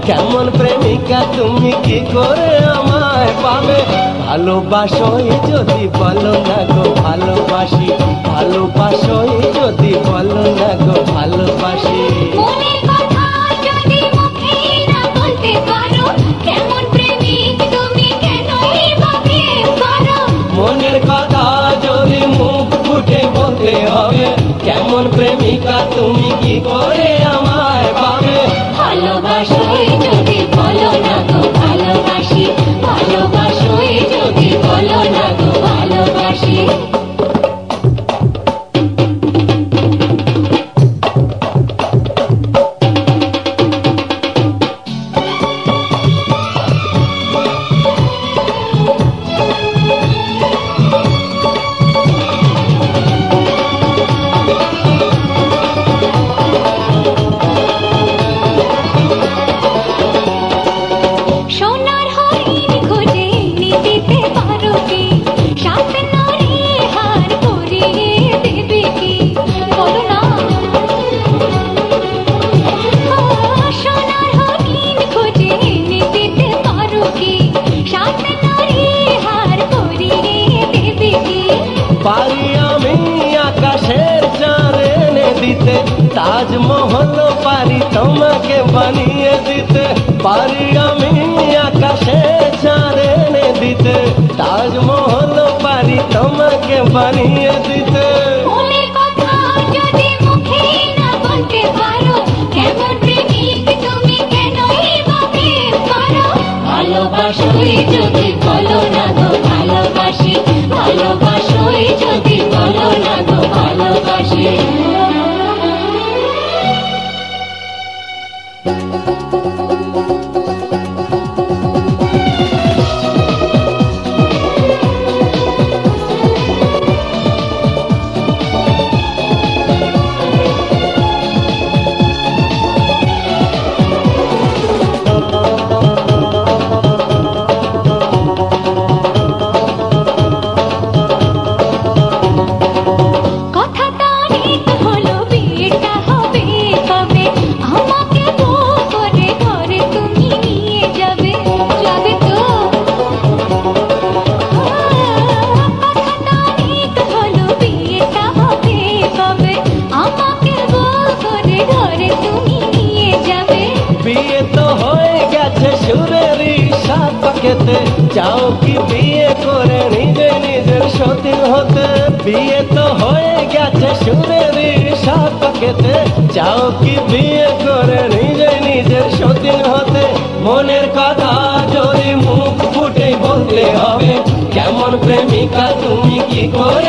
কেমন প্রেমিকা তুমি কি করে আমায় পাবে? ভালোবাসোই যদি বলো না গো ভালোবাসি, ভালোবাসোই যদি বলো না গো ভালোবাসি। মনের কথা যদি মুখে না বলতে পারো, কেমন প্রেমিক তুমি কেন এভাবে করো? মনের কথা যদি মুখ ফুটে বলতে হবে, কেমন প্রেমিকা তুমি কি করে আমায় পাবে? ভালোবাসোই যদি বলো না গো ভালোবাসি, ভালোবাসোই যদি বলো না গো ভালোবাসি। সোনার হরিণ খোঁজে নিতে পারো কি? সাত নারী হার পরিয়ে দেবে কি? বলো না। সোনার হরিণ খোঁজে নিতে পারো কি? সাত নারী হার পরিয়ে দেবে কি? পারি আমি আকাশের চাঁদ এনে দিতে, তাজমহল পারি তোমাকে বানিয়ে দিতে। পারি আমি আকাশের চাঁদ এনে দিতে, তাজমহল পারি তোমাকে বানিয়ে দিতে। মনের কথা যদি মুখে না বলতে পারো, কেমন প্রেমিক তুমি কেন এভাবে করো? ভালোবাসোই যদি বলো না গো ভালোবাসি, ভালোবাসোই যদি বলো না গো ভালোবাসি। কথাটা অনেক হলো, বিয়েটা হবে কবে? আমাকে বউ করে ঘরে তুমি নিয়ে যাবে, যাবে তো? কথাটা অনেক হলো, বিয়েটা হবে কবে? আমাকে বউ করে ঘরে তুমি নিয়ে যাবে। বিয়ে তো হয়ে গেছে সুরেরই সাত পাকেতে, চাও কি বিয়ে করে নিজে নিজের সতীন হতে? বিয়ে তো হয়ে গেছে সুরেরই সাত পাকেতে, চাও কি বিয়ে করে নিজে নিজের সতীন হতে? মনের কথা যদি মুখ ফুটে বলতে হবে, কেমন প্রেমিকা তুমি কি করে